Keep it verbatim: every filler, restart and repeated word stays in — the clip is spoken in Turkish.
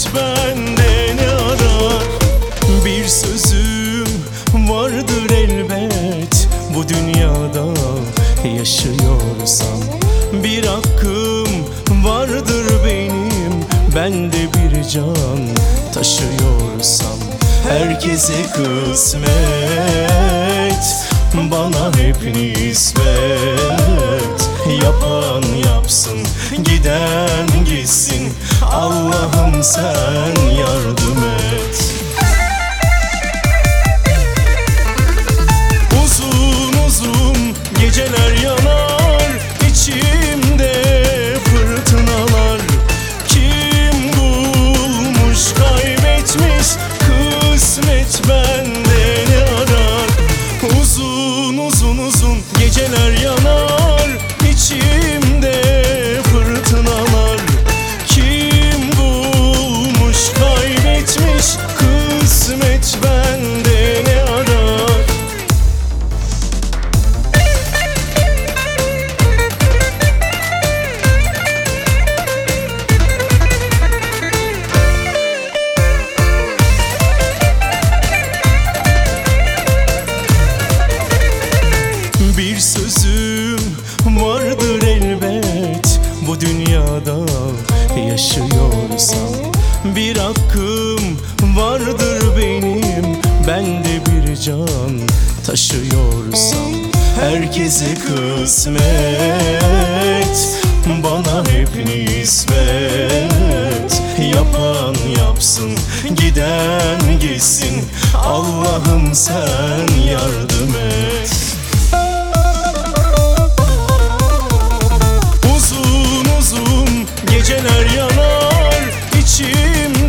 kısmet bende ne arar? Bir sözüm vardır elbet, bu dünyada yaşıyorsam. Bir hakkım vardır benim, ben de bir can taşıyorsam. Herkese kısmet, bana hep nispet. Yapan yapsın, giden gitsin, Allah'ım sen yardım et. Uzun uzun geceler yanar, içimde fırtınalar. Kim bulmuş kaybetmiş, kısmet bende ne arar? Uzun uzun uzun geceler yanar, içimde fırtınalar. Kim bulmuş kaybetmiş, kısmet bende ne arar? Bir sözüm vardır elbet, bu dünyada yaşıyorsam. Bir hakkım vardır benim, ben de bir can taşıyorsam. Herkese kısmet, bana hep nispet. Yapan yapsın, giden gitsin, Allah'ım sen yardım et. Geceler yanar, içim